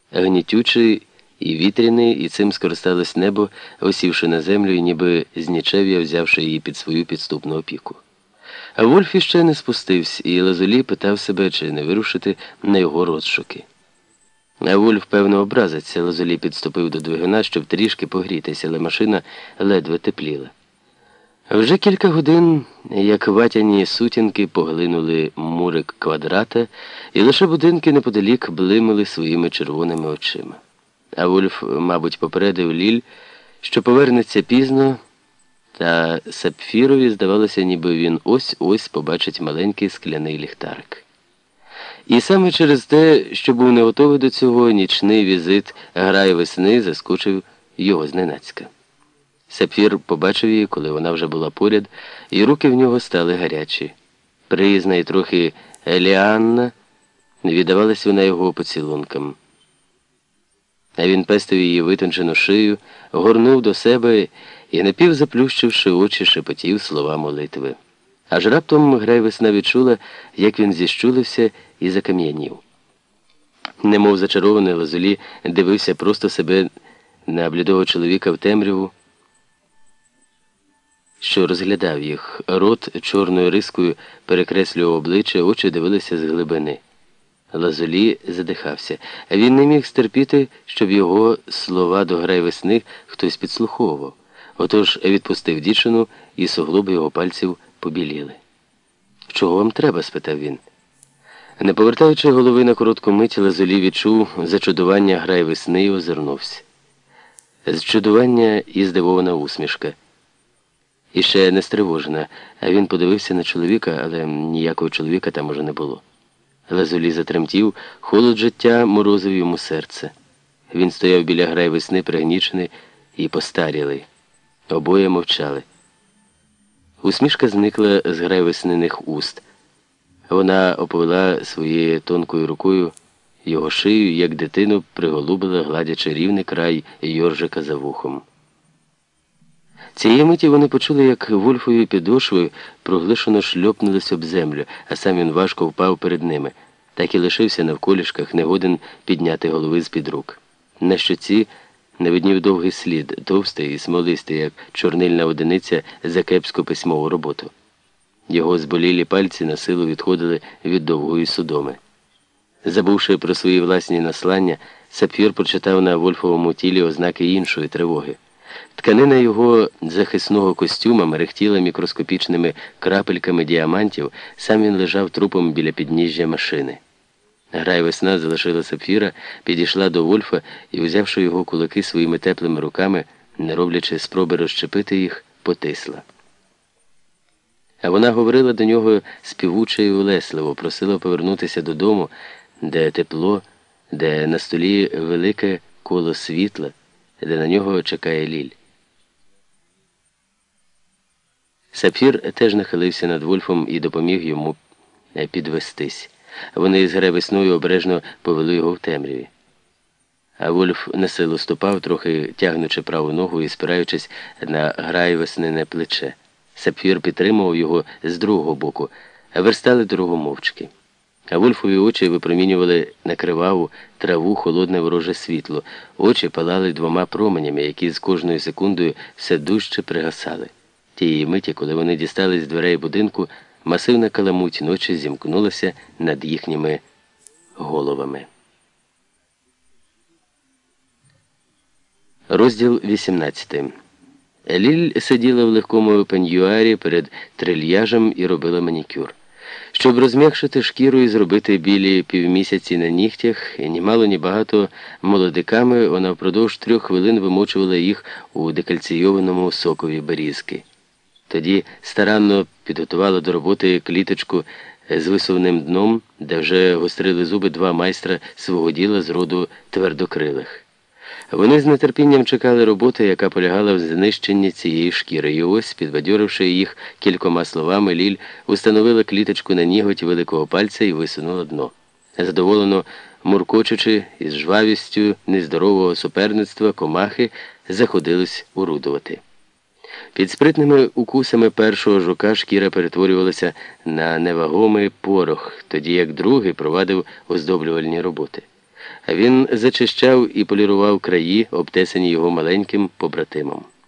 гнітючий і вітряний, і цим скористалось небо, осівши на землю і ніби з нічев'я взявши її під свою підступну опіку. А Вольф іще не спустився, і Лазулі питав себе, чи не вирушити на його розшуки. А Вольф, певно, образиться. Лазулі підступив до двигуна, щоб трішки погрітися, але машина ледве тепліла. Вже кілька годин, як ватяні сутінки, поглинули мурик квадрата, і лише будинки неподалік блимали своїми червоними очима. А Вольф, мабуть, попередив Ліль, що повернеться пізно, та Сапфірові здавалося, ніби він ось-ось побачить маленький скляний ліхтарик. І саме через те, що був не готовий до цього, нічний візит грай весни заскочив його зненацька. Сапфір побачив її, коли вона вже була поряд, і руки в нього стали гарячі. Приязна і трохи еліанна, віддавалась вона його поцілункам. А він пестив її витончену шию, горнув до себе і, напівзаплющивши очі, шепотів слова молитви. Аж раптом грай весна відчула, як він зіщулився і закам'янів. Немов зачарований, Лазулі дивився просто себе на блідого чоловіка в темряву, що розглядав їх. Рот чорною рискою перекреслював обличчя, очі дивилися з глибини. Лазулі задихався. Він не міг стерпіти, щоб його слова до грай весни хтось підслуховував. Отож відпустив дівчину, і суглоби його пальців побіліли. «Чого вам треба?» – спитав він. Не повертаючи голови на коротку мить, Лазулі відчув зачудування грай весни і озирнувся. Зчудування і здивована усмішка. І ще не стривожена, а він подивився на чоловіка, але ніякого чоловіка там уже не було. Лазулі затремтів, холод життя морозив йому серце. Він стояв біля грай весни, пригнічений і постарілий. Обоє мовчали. Усмішка зникла з грай весниних уст. Вона оповела своєю тонкою рукою його шию, як дитину приголубила, гладячи рівний край йоржика за вухом. Цієї миті вони почули, як Вольфові підошви проглишено шльопнулись об землю, а сам він важко впав перед ними. Так і лишився навколішках, не годен підняти голови з-під рук. На щоці не виднів довгий слід, товстий і смолистий, як чорнильна одиниця за кепську письмову роботу. Його зболілі пальці на силу відходили від довгої судоми. Забувши про свої власні наслання, Сапфір прочитав на Вольфовому тілі ознаки іншої тривоги. Тканина його захисного костюма мерехтіла мікроскопічними крапельками діамантів, сам він лежав трупом біля підніжжя машини. Грай весна залишила Сапфіра, підійшла до Вольфа і, взявши його кулаки своїми теплими руками, не роблячи спроби розчепити їх, потисла. А вона говорила до нього співуче і улесливо, просила повернутися додому, де тепло, де на столі велике коло світла, де на нього чекає Ліль. Сапфір теж нахилився над Вольфом і допоміг йому підвестись. Вони з грай весною обережно повели його в темряві. А Вольф на силу ступав, трохи тягнучи праву ногу і спираючись на грай веснине плече. Сапфір підтримував його з другого боку, а верстали дорогу мовчки. А Вольфові очі випромінювали на криваву траву холодне вороже світло. Очі палали двома променями, які з кожною секундою все дужче пригасали. Тієї миті, коли вони дістались з дверей будинку, масивна каламуть ночі зімкнулася над їхніми головами. Розділ 18. Ліль сиділа в легкому пеньюарі перед трильяжем і робила манікюр. Щоб розм'якшити шкіру і зробити білі півмісяці на нігтях, ні мало, ні багато молодиками, вона впродовж 3 хвилин вимочувала їх у декальційованому сокові берізки. Тоді старанно підготувала до роботи кліточку з висувним дном, де вже гострили зуби 2 майстра свого діла з роду твердокрилих. Вони з нетерпінням чекали роботи, яка полягала в знищенні цієї шкіри. І ось, підбадьоривши їх кількома словами, Ліль установила кліточку на ніготь великого пальця і висунула дно. Задоволено муркочучи із жвавістю нездорового суперництва, комахи заходились орудувати. Під спритними укусами першого жука шкіра перетворювалася на невагомий порох, тоді як другий провадив оздоблювальні роботи. а він зачищав і полірував краї, обтесані його маленьким побратимом.